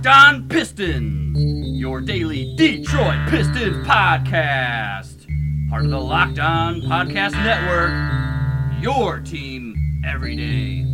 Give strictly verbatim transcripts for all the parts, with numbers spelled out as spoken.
Locked On Pistons, your daily Detroit Pistons podcast. Part of the Locked On Podcast Network, your team every day.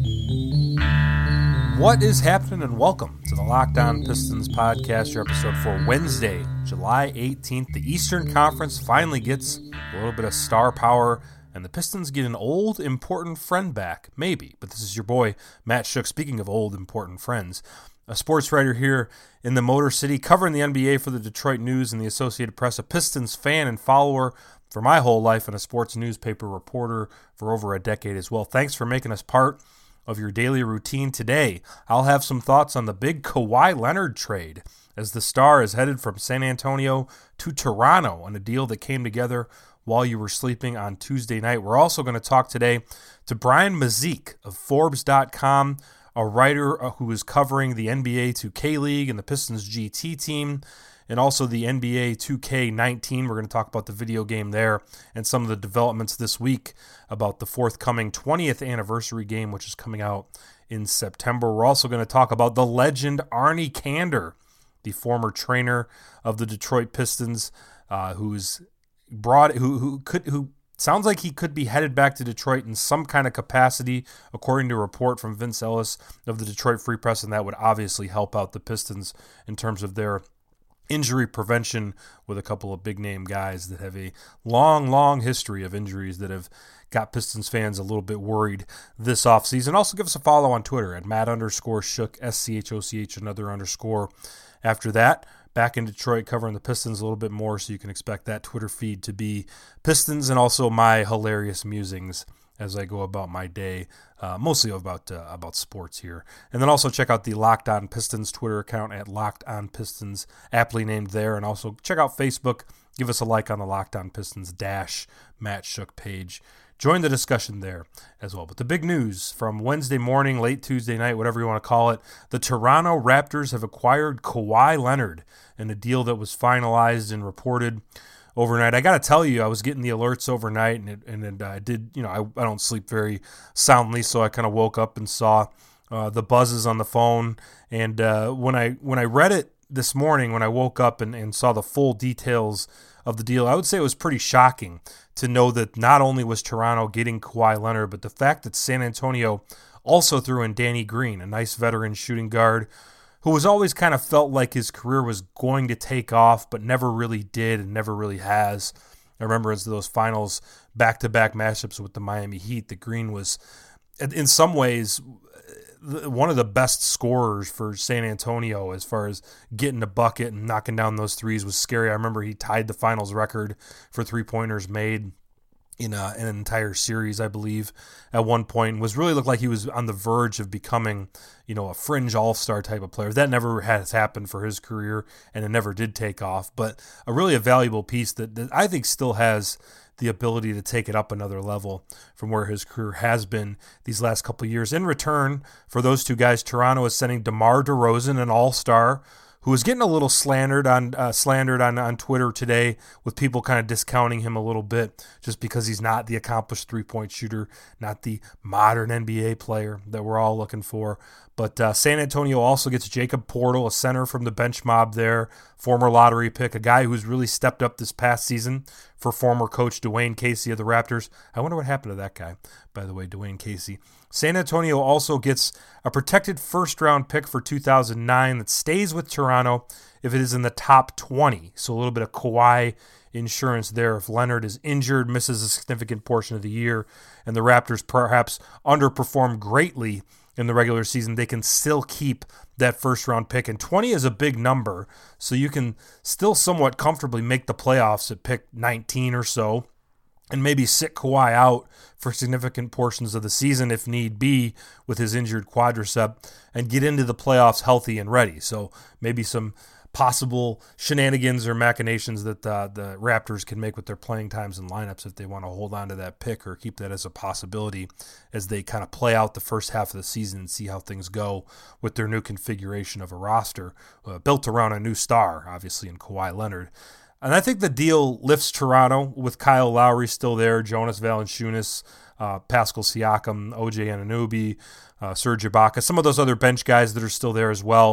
What is happening, and welcome to the Locked On Pistons podcast, your episode for Wednesday, July eighteenth. The Eastern Conference finally gets a little bit of star power, and the Pistons get an old, important friend back. Maybe, but this is your boy, Matt Shook, speaking of old, important friends. A sports writer here in the Motor City, covering the N B A for the Detroit News and the Associated Press, a Pistons fan and follower for my whole life, and a sports newspaper reporter for over a decade as well. Thanks for making us part of your daily routine today. I'll have some thoughts on the big Kawhi Leonard trade as the star is headed from San Antonio to Toronto on a deal that came together while you were sleeping on Tuesday night. We're also going to talk today to Brian Mazik of Forbes dot com, a writer who is covering the N B A two K League and the Pistons G T team, and also the N B A two K nineteen. We're going to talk about the video game there and some of the developments this week about the forthcoming twentieth anniversary game, which is coming out in September. We're also going to talk about the legend Arnie Kander, the former trainer of the Detroit Pistons, uh, who's brought who who could who. Sounds like he could be headed back to Detroit in some kind of capacity, according to a report from Vince Ellis of the Detroit Free Press, and that would obviously help out the Pistons in terms of their injury prevention with a couple of big-name guys that have a long, long history of injuries that have got Pistons fans a little bit worried this offseason. Also, give us a follow on Twitter at Matt underscore Shook, S C H O C H, another underscore. After that, back in Detroit covering the Pistons a little bit more, so you can expect that Twitter feed to be Pistons and also my hilarious musings as I go about my day, uh, mostly about uh, about sports here. And then also check out the Locked On Pistons Twitter account at Locked On Pistons, aptly named there. And also check out Facebook. Give us a like on the Locked On Pistons dash Matt Shook page. Join the discussion there as well. But the big news from Wednesday morning, late Tuesday night, whatever you want to call it, the Toronto Raptors have acquired Kawhi Leonard in a deal that was finalized and reported overnight. I got to tell you, I was getting the alerts overnight, and it, and it, I did, you know, I, I don't sleep very soundly, so I kind of woke up and saw uh, the buzzes on the phone. And uh, when I when I read it this morning, when I woke up and, and saw the full details of the deal, I would say it was pretty shocking to know that not only was Toronto getting Kawhi Leonard, but the fact that San Antonio also threw in Danny Green, a nice veteran shooting guard who was always kind of felt like his career was going to take off, but never really did and never really has. I remember as those finals back-to-back matchups with the Miami Heat, that Green was, in some ways, one of the best scorers for San Antonio as far as getting a bucket and knocking down those threes was scary. I remember he tied the finals record for three-pointers made in a, an entire series, I believe, at one point, and was really looked like he was on the verge of becoming, you know, a fringe all-star type of player. That never has happened for his career, and it never did take off, but a really a valuable piece that, that I think still has the ability to take it up another level from where his career has been these last couple of years. In return for those two guys, Toronto is sending DeMar DeRozan, an all-star, who is getting a little slandered on uh, slandered on, on Twitter today, with people kind of discounting him a little bit just because he's not the accomplished three-point shooter, not the modern N B A player that we're all looking for. But uh, San Antonio also gets Jacob Portal, a center from the bench mob there, former lottery pick, a guy who's really stepped up this past season for former coach Dwayne Casey of the Raptors. I wonder what happened to that guy, by the way, Dwayne Casey. San Antonio also gets a protected first-round pick for two thousand nine that stays with Toronto if it is in the top twenty. So a little bit of Kawhi insurance there if Leonard is injured, misses a significant portion of the year, and the Raptors perhaps underperform greatly in the regular season, they can still keep that first-round pick. And twenty is a big number, so you can still somewhat comfortably make the playoffs at pick nineteen or so, and maybe sit Kawhi out for significant portions of the season if need be with his injured quadricep, and get into the playoffs healthy and ready. So maybe some possible shenanigans or machinations that uh, the Raptors can make with their playing times and lineups if they want to hold on to that pick or keep that as a possibility as they kind of play out the first half of the season and see how things go with their new configuration of a roster uh, built around a new star, obviously, in Kawhi Leonard. And I think the deal lifts Toronto with Kyle Lowry still there, Jonas Valanciunas, uh, Pascal Siakam, O J Anunoby, uh, Serge Ibaka, some of those other bench guys that are still there as well.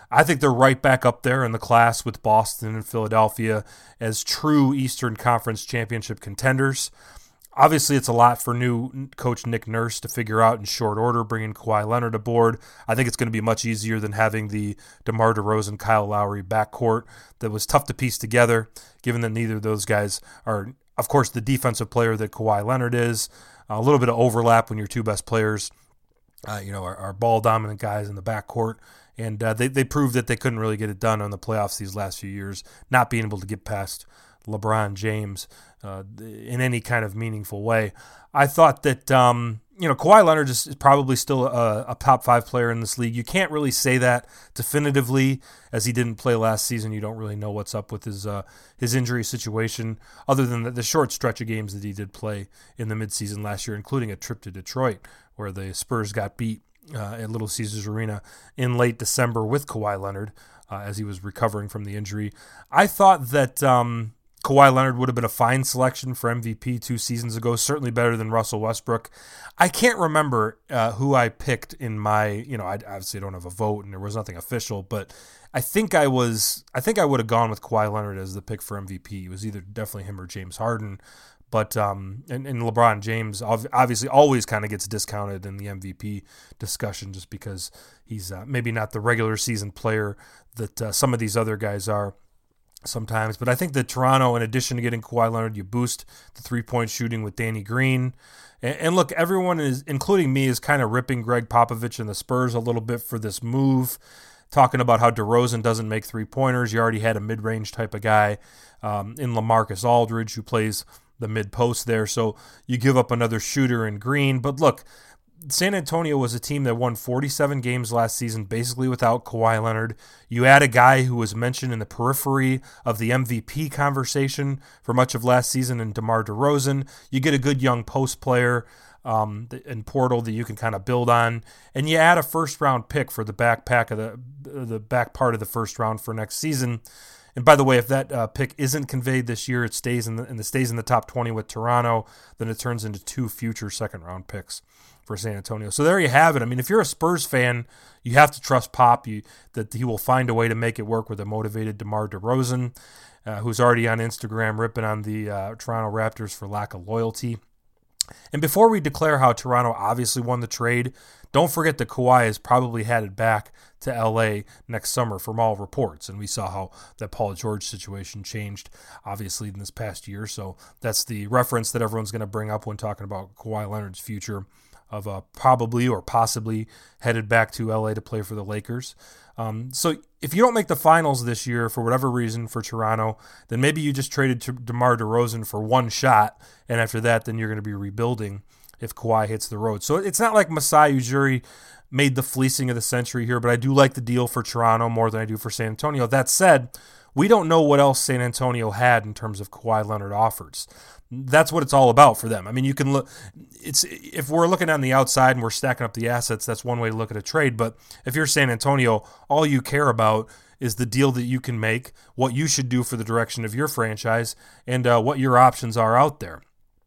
I think they're right back up there in the class with Boston and Philadelphia as true Eastern Conference championship contenders. Obviously, it's a lot for new coach Nick Nurse to figure out in short order, bringing Kawhi Leonard aboard. I think it's going to be much easier than having the DeMar DeRozan, Kyle Lowry backcourt that was tough to piece together, given that neither of those guys are, of course, the defensive player that Kawhi Leonard is. A little bit of overlap when your two best players, uh, you know, are, are ball-dominant guys in the backcourt. And uh, they, they proved that they couldn't really get it done on the playoffs these last few years, not being able to get past LeBron James uh, in any kind of meaningful way. I thought that, um, you know, Kawhi Leonard is probably still a, a top five player in this league. You can't really say that definitively, as he didn't play last season. You don't really know what's up with his uh, his injury situation, other than the, the short stretch of games that he did play in the midseason last year, including a trip to Detroit, where the Spurs got beat uh, at Little Caesars Arena in late December with Kawhi Leonard uh, as he was recovering from the injury. I thought that Um, Kawhi Leonard would have been a fine selection for M V P two seasons ago, certainly better than Russell Westbrook. I can't remember uh, who I picked in my, you know, I obviously don't have a vote and there was nothing official, but I think I was, I think I would have gone with Kawhi Leonard as the pick for M V P. It was either definitely him or James Harden, but, um, and, and LeBron James obviously always kind of gets discounted in the M V P discussion just because he's uh, maybe not the regular season player that uh, some of these other guys are sometimes. But I think that Toronto, in addition to getting Kawhi Leonard, you boost the three-point shooting with Danny Green. And, and look, everyone is, including me, is kind of ripping Greg Popovich and the Spurs a little bit for this move, talking about how DeRozan doesn't make three-pointers. You already had a mid-range type of guy um, in LaMarcus Aldridge who plays the mid-post there. So you give up another shooter in Green. But look, San Antonio was a team that won forty-seven games last season, basically without Kawhi Leonard. You add a guy who was mentioned in the periphery of the M V P conversation for much of last season in DeMar DeRozan. You get a good young post player um, in Portal that you can kind of build on, and you add a first-round pick for the backpack of the the back part of the first round for next season. And by the way, if that uh, pick isn't conveyed this year, it stays in the and it stays in the top twenty with Toronto. Then it turns into two future second-round picks for San Antonio. So there you have it. I mean, if you're a Spurs fan, you have to trust Pop you, that he will find a way to make it work with a motivated DeMar DeRozan, uh, who's already on Instagram ripping on the uh, Toronto Raptors for lack of loyalty. And before we declare how Toronto obviously won the trade, don't forget that Kawhi is probably headed back to L A next summer from all reports. And we saw how that Paul George situation changed, obviously, in this past year. So that's the reference that everyone's going to bring up when talking about Kawhi Leonard's future of uh, probably or possibly headed back to L A to play for the Lakers. Um, so if you don't make the finals this year for whatever reason for Toronto, then maybe you just traded to DeMar DeRozan for one shot, and after that, then you're going to be rebuilding if Kawhi hits the road. So it's not like Masai Ujiri made the fleecing of the century here, but I do like the deal for Toronto more than I do for San Antonio. That said, we don't know what else San Antonio had in terms of Kawhi Leonard offers. That's what it's all about for them. I mean, you can look, it's, if we're looking on the outside and we're stacking up the assets, that's one way to look at a trade. But if you're San Antonio, all you care about is the deal that you can make, what you should do for the direction of your franchise, and uh, what your options are out there.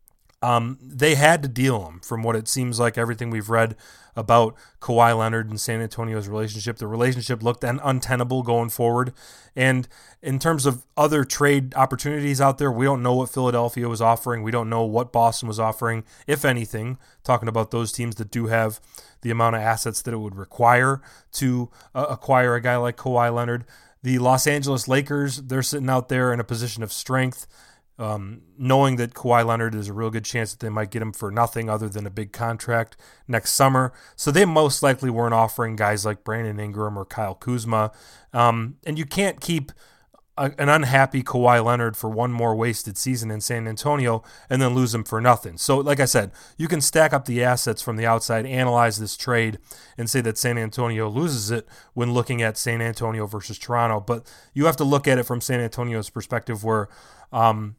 Um, they had to deal him, from what it seems like everything we've read about Kawhi Leonard and San Antonio's relationship. The relationship looked un- untenable going forward. And in terms of other trade opportunities out there, we don't know what Philadelphia was offering. We don't know what Boston was offering, if anything, talking about those teams that do have the amount of assets that it would require to uh, acquire a guy like Kawhi Leonard. The Los Angeles Lakers, they're sitting out there in a position of strength, Um, knowing that Kawhi Leonard is a real good chance that they might get him for nothing other than a big contract next summer. So they most likely weren't offering guys like Brandon Ingram or Kyle Kuzma. Um, and you can't keep a, an unhappy Kawhi Leonard for one more wasted season in San Antonio and then lose him for nothing. So like I said, you can stack up the assets from the outside, analyze this trade, and say that San Antonio loses it when looking at San Antonio versus Toronto. But you have to look at it from San Antonio's perspective where um,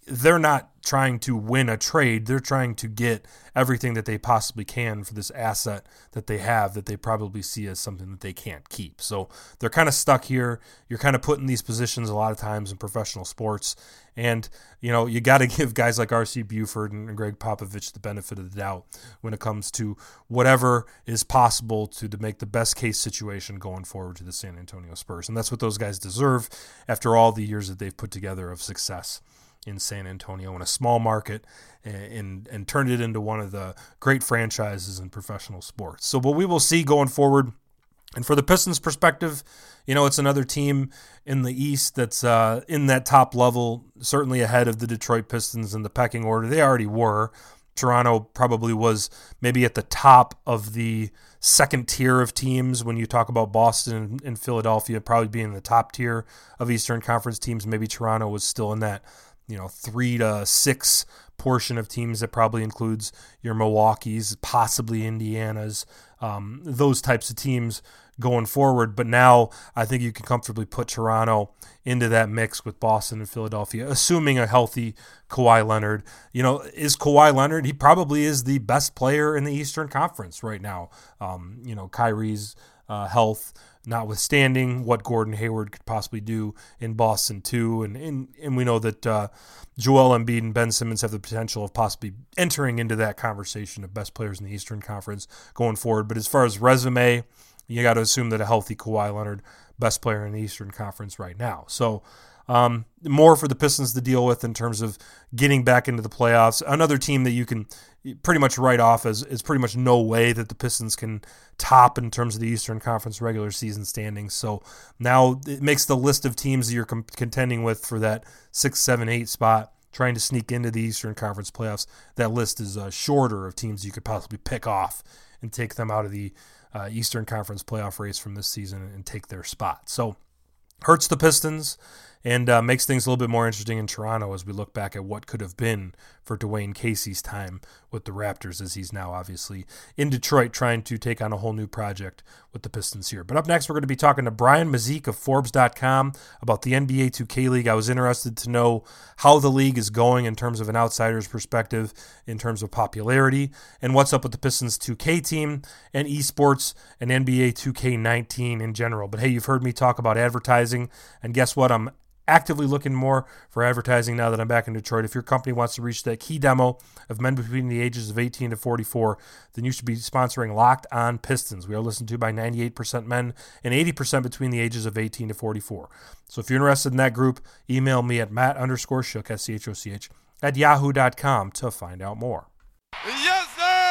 they're not trying to win a trade. They're trying to get everything that they possibly can for this asset that they have that they probably see as something that they can't keep. So they're kind of stuck here. You're kind of put in these positions a lot of times in professional sports. And, you know, you got to give guys like R C Buford and Greg Popovich the benefit of the doubt when it comes to whatever is possible to, to make the best case situation going forward to the San Antonio Spurs. And that's what those guys deserve after all the years that they've put together of success in San Antonio in a small market and, and and turned it into one of the great franchises in professional sports. So what we will see going forward, and for the Pistons' perspective, you know, it's another team in the East that's uh, in that top level, certainly ahead of the Detroit Pistons in the pecking order. They already were. Toronto probably was maybe at the top of the second tier of teams when you talk about Boston and Philadelphia probably being in the top tier of Eastern Conference teams. Maybe Toronto was still in that, you know, three to six portion of teams that probably includes your Milwaukee's, possibly Indiana's, um, those types of teams going forward. But now I think you can comfortably put Toronto into that mix with Boston and Philadelphia, assuming a healthy Kawhi Leonard. You know, is Kawhi Leonard, he probably is the best player in the Eastern Conference right now. Um, you know, Kyrie's uh, health notwithstanding, what Gordon Hayward could possibly do in Boston too. And and, and we know that uh, Joel Embiid and Ben Simmons have the potential of possibly entering into that conversation of best players in the Eastern Conference going forward. But as far as resume, you got to assume that a healthy Kawhi Leonard, best player in the Eastern Conference right now. So um, more for the Pistons to deal with in terms of getting back into the playoffs. Another team that you can pretty much write off as is pretty much no way that the Pistons can top in terms of the Eastern Conference regular season standings. So now it makes the list of teams that you're com- contending with for that six, seven, eight spot, trying to sneak into the Eastern Conference playoffs. That list is uh, shorter of teams you could possibly pick off and take them out of the uh, Eastern Conference playoff race from this season and take their spot. So hurts the Pistons and uh, makes things a little bit more interesting in Toronto as we look back at what could have been for Dwayne Casey's time with the Raptors, as he's now obviously in Detroit trying to take on a whole new project with the Pistons here. But up next, we're going to be talking to Brian Mazik of Forbes dot com about the N B A two K League. I was interested to know how the league is going in terms of an outsider's perspective, in terms of popularity, and what's up with the Pistons two K team and esports and N B A two K nineteen in general. But hey, you've heard me talk about advertising, and guess what? I'm actively looking more for advertising now that I'm back in Detroit. If your company wants to reach that key demo of men between the ages of eighteen to forty-four, then you should be sponsoring Locked On Pistons. We are listened to by ninety-eight percent men and eighty percent between the ages of eighteen to forty-four. So if you're interested in that group, email me at Matt underscore Shook, S C H O C H, at yahoo dot com to find out more. Yes,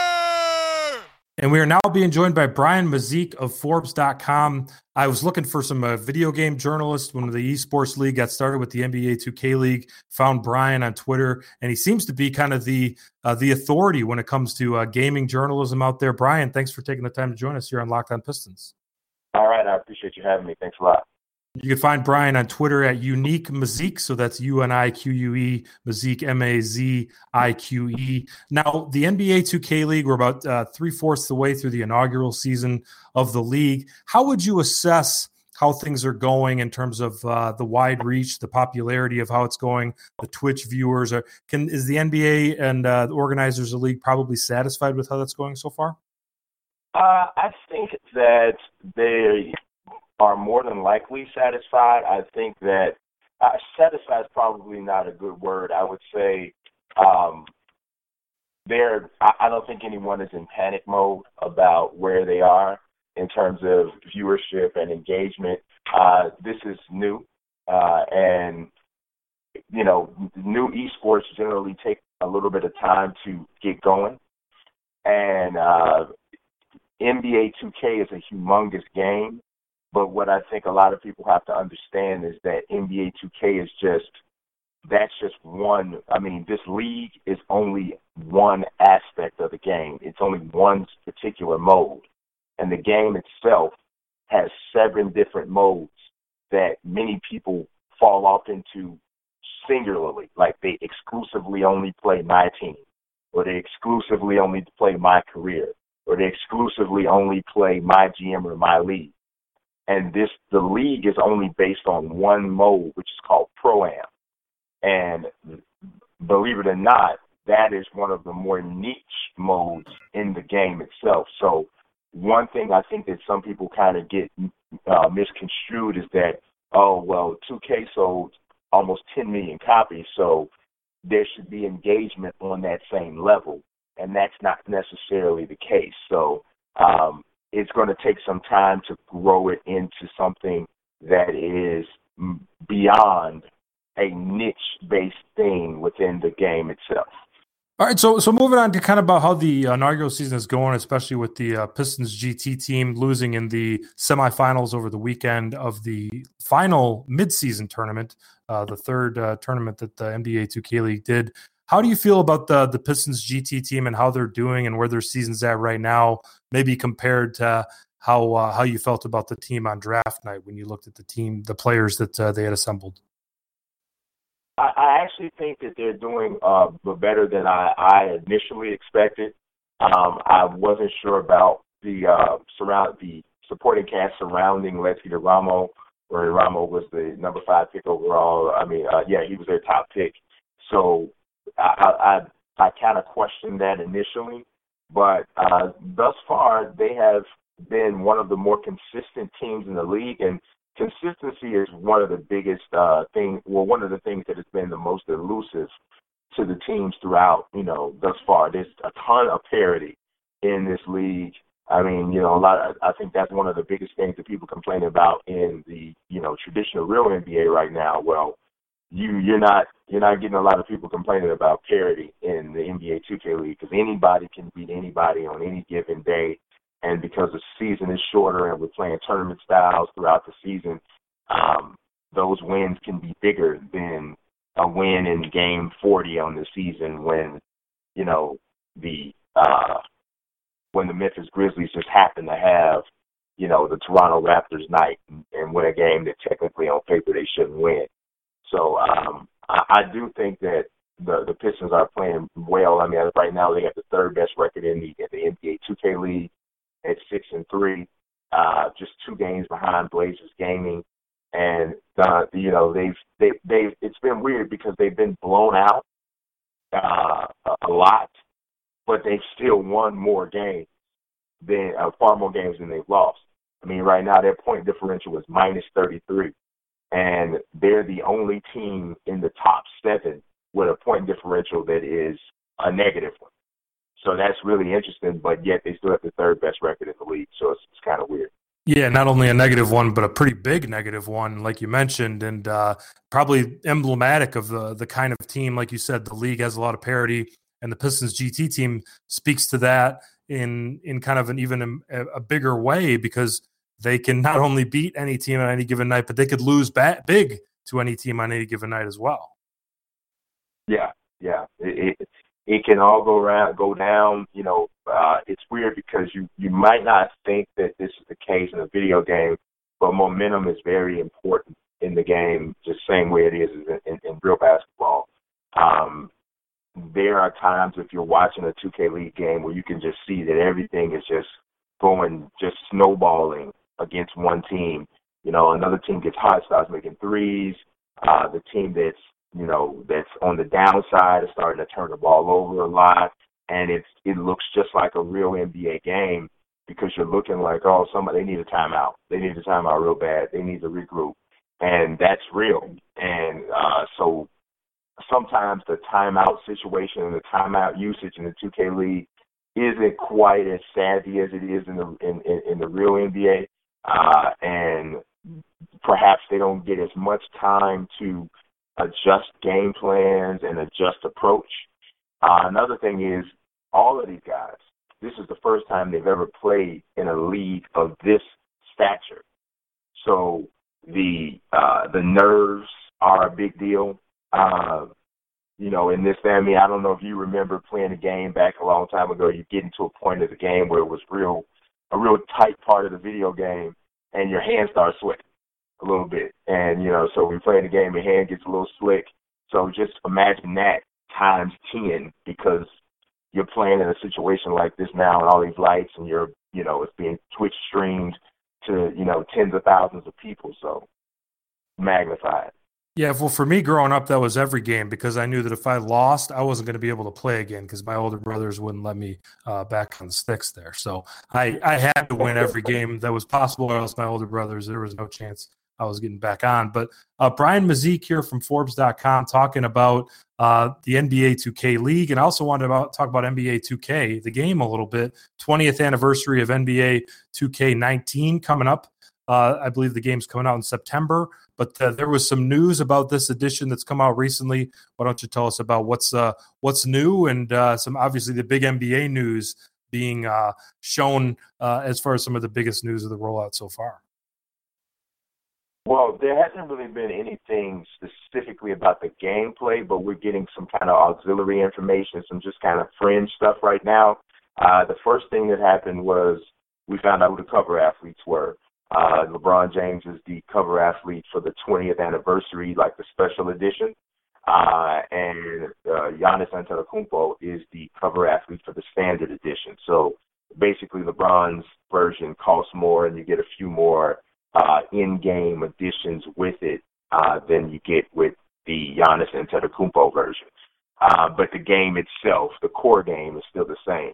sir! And we are now being joined by Brian Mazik of Forbes dot com. I was looking for some uh, video game journalists when the esports league got started with the N B A two K League. Found Brian on Twitter, and he seems to be kind of the uh, the authority when it comes to uh, gaming journalism out there. Brian, thanks for taking the time to join us here on Locked On Pistons. All right, I appreciate you having me. Thanks a lot. You can find Brian on Twitter at Unique Mazik, so that's U N I Q U E, Mazik, M A Z I Q E. Now, the N B A two K League, we're about uh, three-fourths of the way through the inaugural season of the league. How would you assess how things are going in terms of uh, the wide reach, the popularity of how it's going, the Twitch viewers? Are, can is the N B A and uh, the organizers of the league probably satisfied with how that's going so far? Uh, I think that they are more than likely satisfied. I think that uh, satisfied is probably not a good word. I would say um, they're. I, I don't think anyone is in panic mode about where they are in terms of viewership and engagement. Uh, this is new, uh, and you know, new esports generally take a little bit of time to get going, and uh, N B A two K is a humongous game. But what I think a lot of people have to understand is that N B A two K is just, that's just one, I mean, this league is only one aspect of the game. It's only one particular mode. And the game itself has seven different modes that many people fall off into singularly. Like they exclusively only play my team, or they exclusively only play my career, or they exclusively only play my G M or my league. And this, the league is only based on one mode, which is called Pro-Am. And believe it or not, that is one of the more niche modes in the game itself. So one thing I think that some people kind of get uh, misconstrued is that, oh, well, two K sold almost ten million copies, so there should be engagement on that same level, and that's not necessarily the case. So um, it's going to take some time to grow it into something that is beyond a niche-based thing within the game itself. All right, so so moving on to kind of about how the inaugural season is going, especially with the uh, Pistons G T team losing in the semifinals over the weekend of the final midseason tournament, uh, the third uh, tournament that the N B A two K League did. How do you feel about the the Pistons G T team and how they're doing and where their season's at right now, maybe compared to how uh, how you felt about the team on draft night when you looked at the team, the players that uh, they had assembled? I actually think that they're doing uh, better than I, I initially expected. Um, I wasn't sure about the uh, surround the supporting cast surrounding Leslie Ramo, where Ramo was the number five pick overall. I mean, uh, yeah, he was their top pick. So I I, I kind of questioned that initially, but uh, thus far they have been one of the more consistent teams in the league, and consistency is one of the biggest uh, things, well, one of the things that has been the most elusive to the teams throughout, you know, thus far. There's a ton of parity in this league. I mean, you know, a lot of, I think that's one of the biggest things that people complain about in the, you know, traditional real N B A right now. Well, you, you're not you're not getting a lot of people complaining about parity in the N B A two K League because anybody can beat anybody on any given day. And because the season is shorter and we're playing tournament styles throughout the season, um, those wins can be bigger than a win in game forty on the season when, you know, the uh, when the Memphis Grizzlies just happen to have, you know, the Toronto Raptors night and, and win a game that technically on paper they shouldn't win. So um, I, I do think that the the Pistons are playing well. I mean, right now they have the third best record in the in the N B A two K League at six and three, uh, just two games behind Blazers Gaming, and uh, you know they've they they it's been weird because they've been blown out uh, a lot, but they've still won more games than uh, far more games than they've lost. I mean, right now their point differential is minus thirty-three, and they're the only team in the top seven with a point differential that is a negative one. So that's really interesting, but yet they still have the third best record in the league. So it's, it's kind of weird. Yeah, not only a negative one, but a pretty big negative one, like you mentioned, and uh, probably emblematic of the the kind of team, like you said, the league has a lot of parity, and the Pistons G T team speaks to that in in kind of an even a, a bigger way because they can not only beat any team on any given night, but they could lose bat, big to any team on any given night as well. Yeah, yeah. It, it, It can all go around, go down. You know, uh, it's weird because you, you might not think that this is the case in a video game, but momentum is very important in the game, just same way it is in, in, in real basketball. Um, there are times if you're watching a two K League game where you can just see that everything is just going, just snowballing against one team. You know, another team gets hot, starts making threes. Uh, the team that's you know, that's on the downside is starting to turn the ball over a lot, and it's it looks just like a real N B A game because you're looking like, oh, somebody they need a timeout. They need a timeout real bad. They need to regroup, and that's real. And uh, so sometimes the timeout situation and the timeout usage in the two K League isn't quite as savvy as it is in the in, in, in the real N B A, uh, and perhaps they don't get as much time to adjust game plans and adjust approach. Uh, another thing is all of these guys, this is the first time they've ever played in a league of this stature. So the uh, the nerves are a big deal. Uh, you know, in this family, I don't know if you remember playing a game back a long time ago. You get into a point of the game where it was real, a real tight part of the video game, and your hands start sweating a little bit. And, you know, so we play the game, your hand gets a little slick. So just imagine that times ten because you're playing in a situation like this now and all these lights and you're, you know, it's being Twitch streamed to, you know, tens of thousands of people. So magnified. Yeah, well, for me growing up, that was every game because I knew that if I lost, I wasn't going to be able to play again because my older brothers wouldn't let me uh, back on the sticks there. So I, I had to win every game that was possible, or else my older brothers, there was no chance I was getting back on. But uh, Brian Mazik here from Forbes dot com talking about uh, the N B A two K League, and I also wanted to talk about N B A two K, the game a little bit. twentieth anniversary of N B A two K nineteen coming up. Uh, I believe the game's coming out in September. But uh, there was some news about this edition that's come out recently. Why don't you tell us about what's uh, what's new and uh, some obviously the big N B A news being uh, shown uh, as far as some of the biggest news of the rollout so far? Well, there hasn't really been anything specifically about the gameplay, but we're getting some kind of auxiliary information, some just kind of fringe stuff right now. Uh, the first thing that happened was we found out who the cover athletes were. Uh, LeBron James is the cover athlete for the twentieth anniversary, like the special edition. Uh, and uh, Giannis Antetokounmpo is the cover athlete for the standard edition. So basically LeBron's version costs more and you get a few more uh, in-game additions with it uh, than you get with the Giannis Antetokounmpo version. Uh, but the game itself, the core game, is still the same.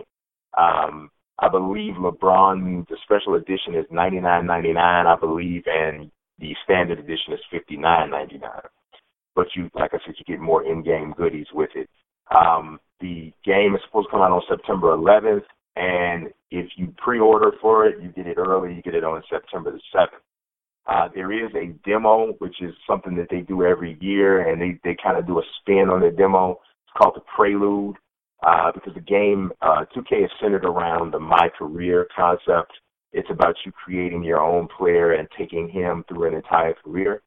Um, I believe LeBron, the special edition is ninety-nine ninety-nine, I believe, and the standard edition is fifty-nine ninety-nine. But you, like I said, you get more in-game goodies with it. Um, the game is supposed to come out on September eleventh, and if you pre-order for it, you get it early. You get it on September the seventh. Uh, there is a demo, which is something that they do every year, and they, they kind of do a spin on the demo. It's called the Prelude. Uh, because the game, uh, two K is centered around the My Career concept. It's about you creating your own player and taking him through an entire career.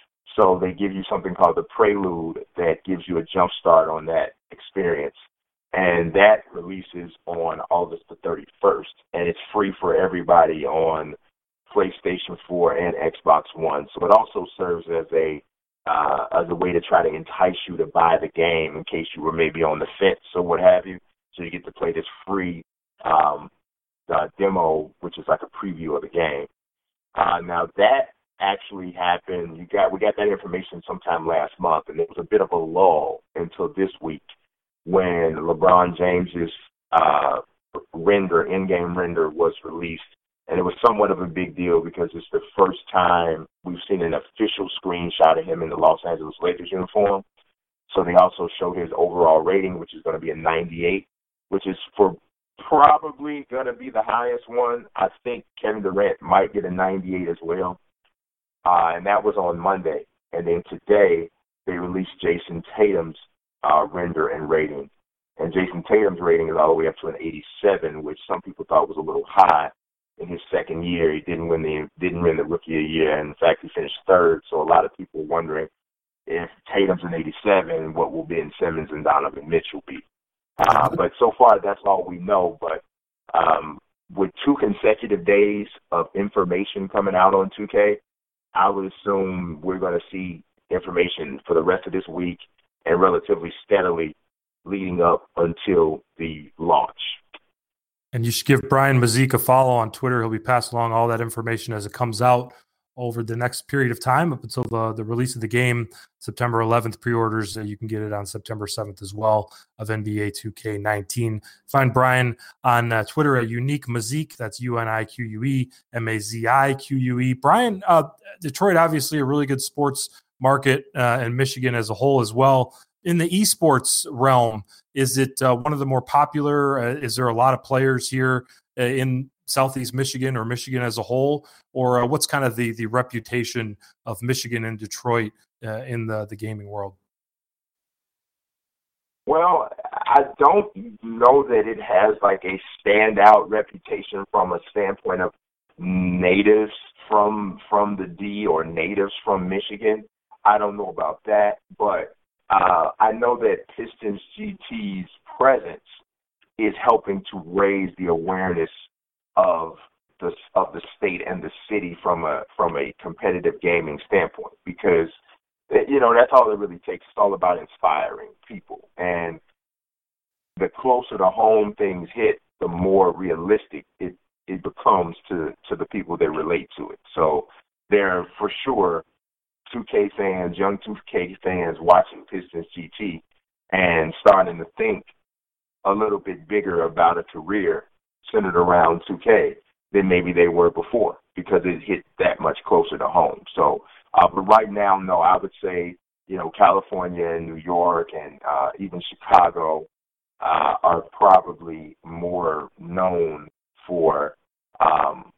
So they give you something called the Prelude that gives you a jump start on that experience. And that releases on August the thirty-first. And it's free for everybody on PlayStation four and Xbox One. So it also serves as a Uh, as a way to try to entice you to buy the game in case you were maybe on the fence or what have you. So you get to play this free um, uh, demo, which is like a preview of the game. Uh, now that actually happened. You got we got that information sometime last month, and it was a bit of a lull until this week when LeBron James's uh, render, in-game render, was released. And it was somewhat of a big deal because it's the first time we've seen an official screenshot of him in the Los Angeles Lakers uniform. So they also showed his overall rating, which is going to be a ninety-eight, which is for probably going to be the highest one. I think Kevin Durant might get a ninety-eight as well. Uh, and that was on Monday. And then today they released Jason Tatum's uh, render and rating. And Jason Tatum's rating is all the way up to an eighty-seven, which some people thought was a little high. In his second year, he didn't win the didn't win the Rookie of the Year, and in fact, he finished third. So a lot of people were wondering if Tatum's an eighty-seven, what will Ben Simmons and Donovan Mitchell be? Uh, but so far, that's all we know. But um, with two consecutive days of information coming out on two K, I would assume we're going to see information for the rest of this week and relatively steadily leading up until the launch. And you should give Brian Mazik a follow on Twitter. He'll be passing along all that information as it comes out over the next period of time up until the, the release of the game, September eleventh. Pre-orders, uh, you can get it on September seventh as well of N B A two K nineteen. Find Brian on uh, Twitter at Unique Mazik. That's U N I Q U E M A Z I Q U E. Brian, uh, Detroit, obviously a really good sports market, uh, and Michigan as a whole as well. In the esports realm, is it uh, one of the more popular? Uh, is there a lot of players here uh, in Southeast Michigan or Michigan as a whole? Or uh, what's kind of the, the reputation of Michigan and Detroit uh, in the, the gaming world? Well, I don't know that it has like a standout reputation from a standpoint of natives from from the D or natives from Michigan. I don't know about that, but Uh, I know that Pistons G T's presence is helping to raise the awareness of the of the state and the city from a from a competitive gaming standpoint, because you know that's all it really takes. It's all about inspiring people, and the closer to home things hit, the more realistic it it becomes to to the people that relate to it. So there, for sure, two K fans, young two K fans watching Pistons G T and starting to think a little bit bigger about a career centered around two K than maybe they were before, because it hit that much closer to home. So, uh, but right now, no, I would say, you know, California and New York and uh, even Chicago uh, are probably more known for, um,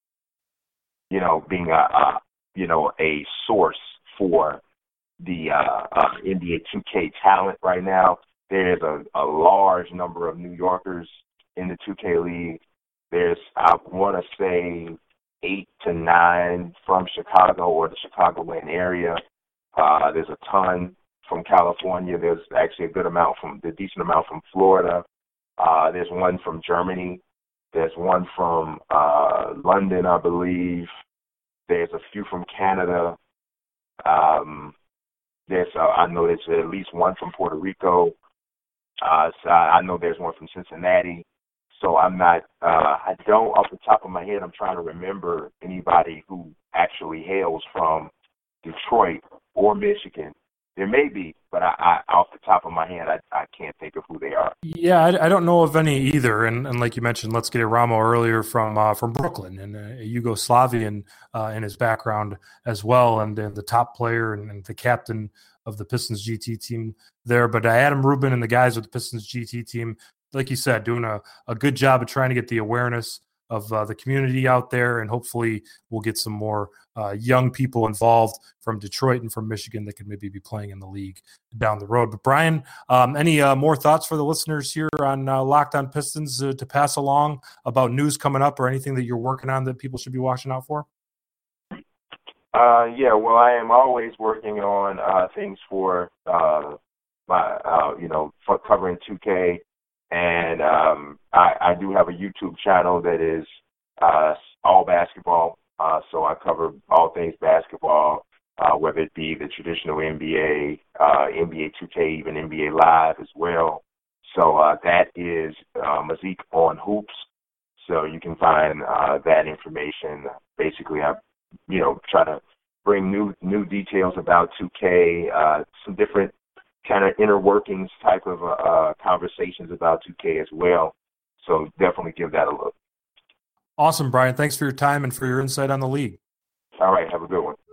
you know, being a, a, you know, a source for the uh, uh, N B A two K talent right now. There's a, a large number of New Yorkers in the two K league. There's, I want to say, eight to nine from Chicago or the Chicagoland area. Uh, there's a ton from California. There's actually a good amount from, a decent amount from Florida. Uh, there's one from Germany. There's one from uh, London, I believe. There's a few from Canada. Um, there's, uh, I know there's at least one from Puerto Rico. Uh, so I, I know there's one from Cincinnati. So I'm not, uh, I don't, off the top of my head, I'm trying to remember anybody who actually hails from Detroit or Michigan. There may be, but I, I off the top of my head, I, I can't think of who they are. Yeah, I, I don't know of any either. And, and like you mentioned, let's get Ramo earlier from uh, from Brooklyn and uh, Yugoslavian uh, in his background as well, and, and the top player and, and the captain of the Pistons G T team there. But uh, Adam Rubin and the guys with the Pistons G T team, like you said, doing a, a good job of trying to get the awareness of uh, the community out there, and hopefully we'll get some more uh, young people involved from Detroit and from Michigan that could maybe be playing in the league down the road. But Brian, um, any uh, more thoughts for the listeners here on uh, Locked On Pistons uh, to pass along about news coming up or anything that you're working on that people should be watching out for? Uh, yeah, well, I am always working on uh, things for uh, my, uh, you know, for covering two K. And um, I, I do have a YouTube channel that is uh, all basketball. Uh, so I cover all things basketball, uh, whether it be the traditional N B A, uh, N B A two K, even N B A Live as well. So uh, that is uh, Mazik on Hoops. So you can find uh, that information. Basically, I, you know, try to bring new new details about two K, uh, some different kind of inner workings type of uh, conversations about two K as well. So definitely give that a look. Awesome, Brian. Thanks for your time and for your insight on the league. All right. Have a good one.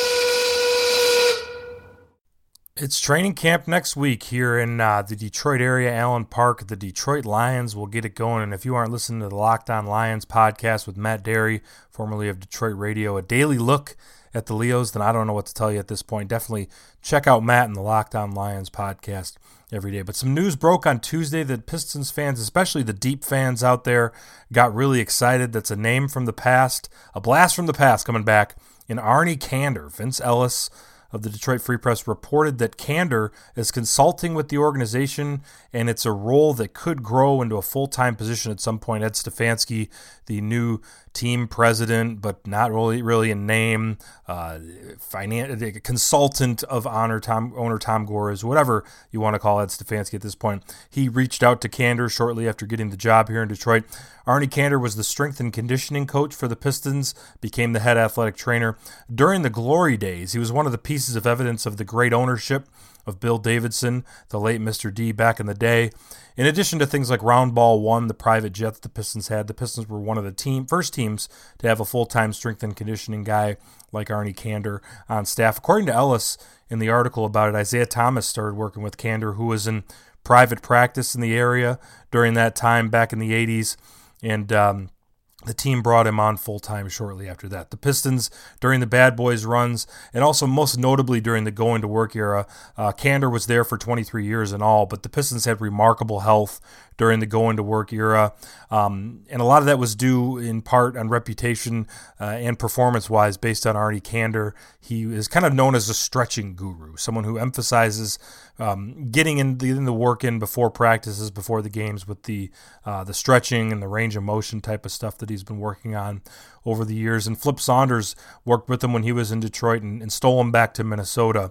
It's training camp next week here in uh, the Detroit area, Allen Park. The Detroit Lions will get it going. And if you aren't listening to the Locked On Lions podcast with Matt Derry, formerly of Detroit Radio, a daily look at the Leos, then I don't know what to tell you at this point. Definitely check out Matt and the Locked On Lions podcast every day. But some news broke on Tuesday that Pistons fans, especially the deep fans out there, got really excited. That's a name from the past, a blast from the past coming back in Arnie Kander. Vince Ellis of the Detroit Free Press reported that Kander is consulting with the organization, and it's a role that could grow into a full-time position at some point. Ed Stefanski, the new team president, but not really really in name, uh, finan- consultant of honor Tom, owner Tom Gores, whatever you want to call Ed Stefanski at this point. He reached out to Kander shortly after getting the job here in Detroit. Arnie Kander was the strength and conditioning coach for the Pistons, became the head athletic trainer. During the glory days, he was one of the pieces of evidence of the great ownership of Bill Davidson, the late Mister D, back in the day. In addition to things like Round Ball One, the private jet that the Pistons had, the Pistons were one of the team first teams to have a full-time strength and conditioning guy like Arnie Kander on staff. According to Ellis, in the article about it, Isaiah Thomas started working with Kander, who was in private practice in the area during that time back in the eighties, and um, the team brought him on full-time shortly after that. The Pistons, during the Bad Boys runs, and also most notably during the going-to-work era, uh, Kander was there for twenty-three years in all, but the Pistons had remarkable health during the going-to-work era, um, and a lot of that was due in part on reputation uh, and performance-wise based on Arnie Kander. He is kind of known as a stretching guru, someone who emphasizes um, getting in the, in the work in before practices, before the games, with the uh, the stretching and the range of motion type of stuff that he's been working on over the years. And Flip Saunders worked with him when he was in Detroit and, and stole him back to Minnesota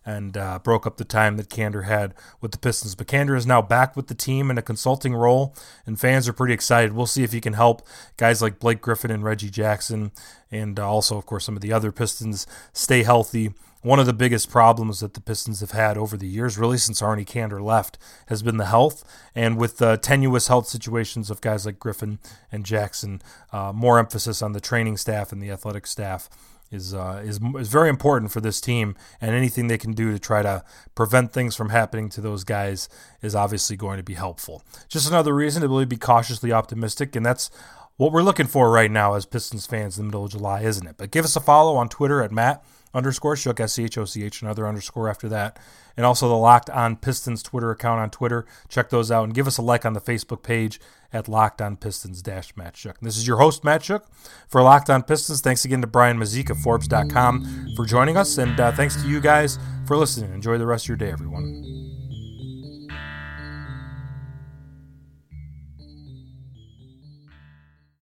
and uh, broke up the time that Kander had with the Pistons. But Kander is now back with the team in a consulting role, and fans are pretty excited. We'll see if he can help guys like Blake Griffin and Reggie Jackson, and uh, also, of course, some of the other Pistons stay healthy. One of the biggest problems that the Pistons have had over the years, really since Arnie Kander left, has been the health. And with the tenuous health situations of guys like Griffin and Jackson, uh, more emphasis on the training staff and the athletic staff is uh, is is very important for this team. And anything they can do to try to prevent things from happening to those guys is obviously going to be helpful. Just another reason to really be cautiously optimistic, and that's what we're looking for right now as Pistons fans in the middle of July, isn't it? But give us a follow on Twitter at Matt underscore Schoch, S C H O C H, another underscore after that. And also the Locked On Pistons Twitter account on Twitter. Check those out and give us a like on the Facebook page at Locked On Pistons dash Matt Schoch. And this is your host, Matt Schoch, for Locked On Pistons. Thanks again to Brian Mazik of Forbes dot com for joining us. And uh, thanks to you guys for listening. Enjoy the rest of your day, everyone.